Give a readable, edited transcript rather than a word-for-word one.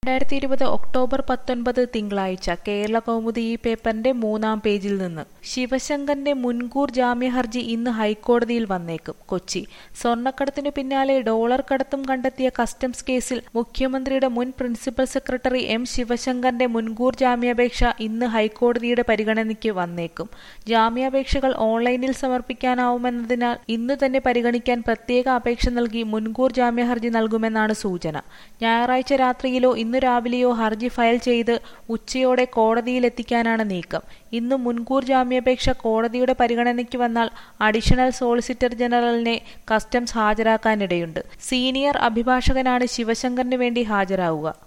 2020 October 19 തിങ്കളാഴ്ച കേരളകൗമുദി ഈ പേപ്പറിന്റെ 3-ാം പേജിൽ നിന്ന്. ശിവശങ്കറിന്റെ മുൻകൂർ ജാമ്യഹർജി ഇന്ന് ഹൈക്കോടതിയിൽ വന്നേക്കും. കൊച്ചി. സ്വർണ്ണക്കടത്തിനു പിന്നാലെ ഡോളർ കടത്തും കണ്ടെത്തിയ കസ്റ്റംസ് കേസിൽ മുഖ്യമന്ത്രിയുടെ മുൻ പ്രിൻസിപ്പൽ സെക്രട്ടറി എം. ശിവശങ്കറിന്റെ മുൻകൂർ ജാമ്യാപേക്ഷ ഇന്ന് ഹൈക്കോടതിയുടെ പരിഗണനയ്ക്ക് വന്നേക്കും. ജാമ്യാപേക്ഷകൾ ഓൺലൈനിൽ സമർപ്പിക്കാനാവുമെന്നതിനാൽ ഇന്നു തന്നെ പരിഗണിക്കാൻ പ്രത്യേക അപേക്ഷ നൽകി മുൻകൂർ ജാമ്യഹർജി നൽകുമെന്നാണ് സൂചന. ഞായറാഴ്ച രാത്രിയിലോ ഇന്നു രാവിലെയോ ഹർജി ഫയൽ ചെയ്ത് ഉച്ചയോടെ കോടതിയിലെത്തിക്കാനാണ് നീക്കം. ഇന്ന് മുൻകൂർ ജാമ്യാപേക്ഷ കോടതിയുടെ പരിഗണനയ്ക്ക് വന്നാൽ അഡീഷണൽ സോളിസിറ്റർ ജനറലിനെ കസ്റ്റംസ് ഹാജരാക്കാനിടയുണ്ട്. സീനിയർ അഭിഭാഷകനാണ് ശിവശങ്കറിന് വേണ്ടി ഹാജരാവുക.